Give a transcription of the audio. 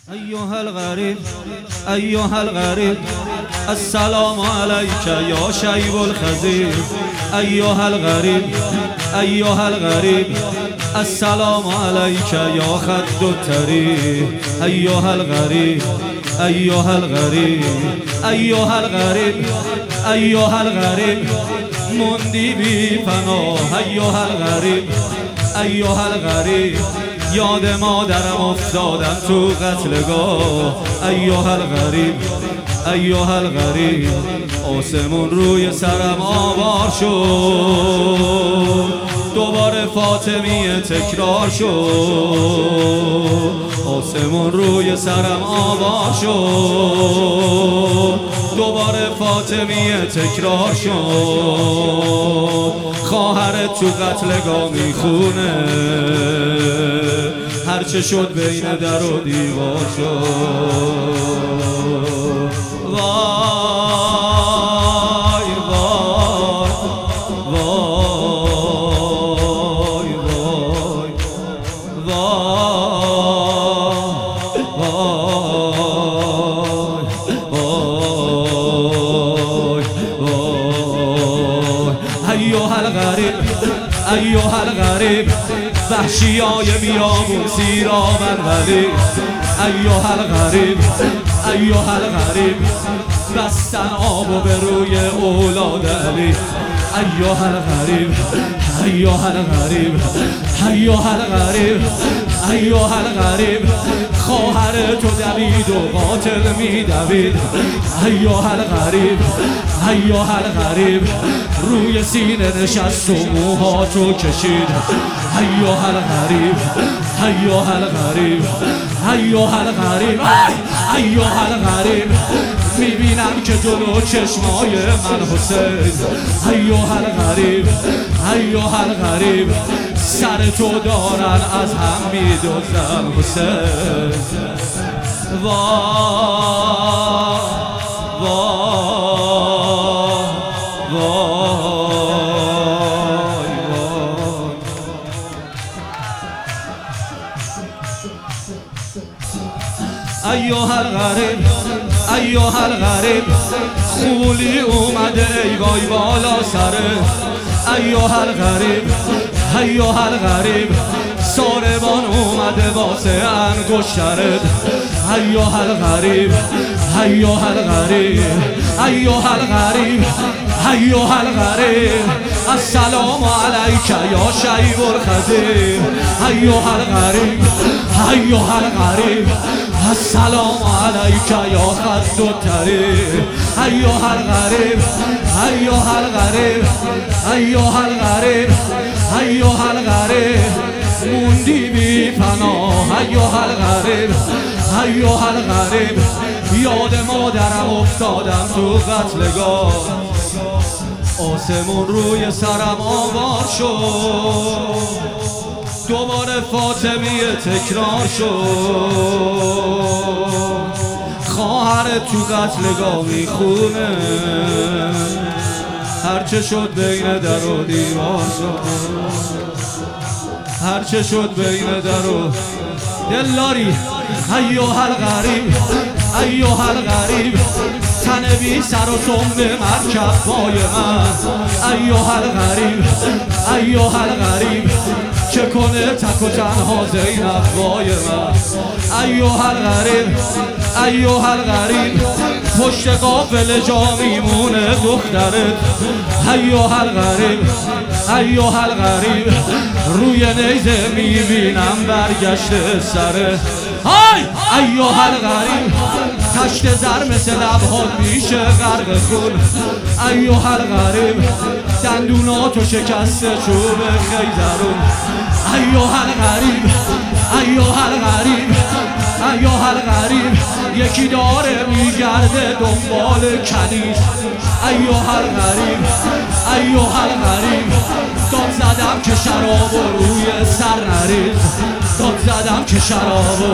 أيها الغريب أيها الغريب السلام عليك يا شيب الخزيب. أيها الغريب أيها الغريب السلام عليك يا خد الطريق. أيها الغريب أيها الغريب أيها الغريب أيها الغريب موندی بی پناه. أيها الغريب أيها الغريب یاد مادرم افتادم تو قتلگاه. أيها الغريب أيها الغريب آسمون روی سرم آوار شد، دوباره فاطمیه تکرار شد. آسمون روی سرم آوار شد، دوباره فاطمیه تکرار شد. خواهرت تو قتلگاه میخونه، هرچه شد بین در و دیوار شد. وای وای وای وای وای وای. أيها الغريب أيها الغريب وحشیای بیابون سیرابن ولی. أيها الغريب أيها الغريب بستن آبو به روی اولاد علی. أيها الغريب أيها الغريب أيها الغريب أيها الغريب خواهر تو دوید و قاتل می دوید. أيها الغريب أيها الغريب روی سینه نشست و موهاتو کشید. أيها الغريب أيها الغريب أيها الغريب أيها الغريب میبینم که جلو چشمای من حسین. أيها الغريب أيها الغريب سر تو دارن از هم میدوزن حسین. وای وای أيها الغريب أيها الغريب خولی اومده ای وای بالا سره. أيها الغريب أيها الغريب ساربان اومده واسه انگشترت. أيها الغريب أيها الغريب أيها الغريب أيها الغريب السلام عليك يا شيب الخزيب. أيها الغريب أيها الغريب السلام عليك يا خد الطريق. أيها الغريب أيها الغريب أيها الغريب أيها الغريب موندی بی پناه. أيها الغريب أيها الغريب یاد مادرم افتادم تو قتلگاه. آسمون روی سرم آوار شد، دوباره فاطمیه تکرار شد. خواهر تو قتلگاه میخونه، هرچه شد بین در و دیوار شد. هرچه شد بین در و دلاری. أيها الغريب أيها الغريب تن بی سر و سم مرکب پای من. أيها الغريب أيها الغريب چه کنه تک و تنها زینب وای من. أيها الغريب أيها الغريب پشت قافل جا میمونه دخترت. أيها الغريب أيها الغريب روی نیزه میبینم برگشته سره. های أيها الغريب تشت زر مثل لبهات میشه غرق خون. أيها الغريب دندوناتو شکسته چوب خیزرون. أيها الغريب أيها الغريب أيها الغريب یکی داره میگرده دنبال کنیز. أيها الغريب أيها الغريب داد زدم که شراب روی سر نریز. داد زدم که شرابو